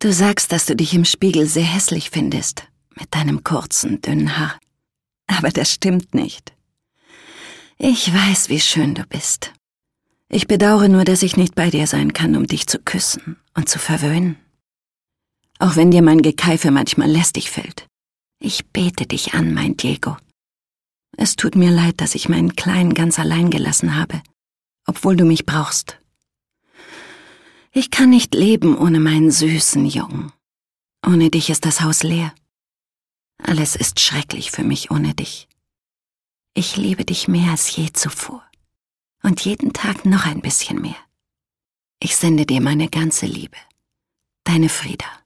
Du sagst, dass du dich im Spiegel sehr hässlich findest, mit deinem kurzen, dünnen Haar. Aber das stimmt nicht. Ich weiß, wie schön du bist. Ich bedauere nur, dass ich nicht bei dir sein kann, um dich zu küssen und zu verwöhnen. Auch wenn dir mein Gekeife manchmal lästig fällt. Ich bete dich an, mein Diego. Es tut mir leid, dass ich meinen Kleinen ganz allein gelassen habe, obwohl du mich brauchst. Ich kann nicht leben ohne meinen süßen Jungen. Ohne dich ist das Haus leer. Alles ist schrecklich für mich ohne dich. Ich liebe dich mehr als je zuvor. Und jeden Tag noch ein bisschen mehr. Ich sende dir meine ganze Liebe. Deine Frida.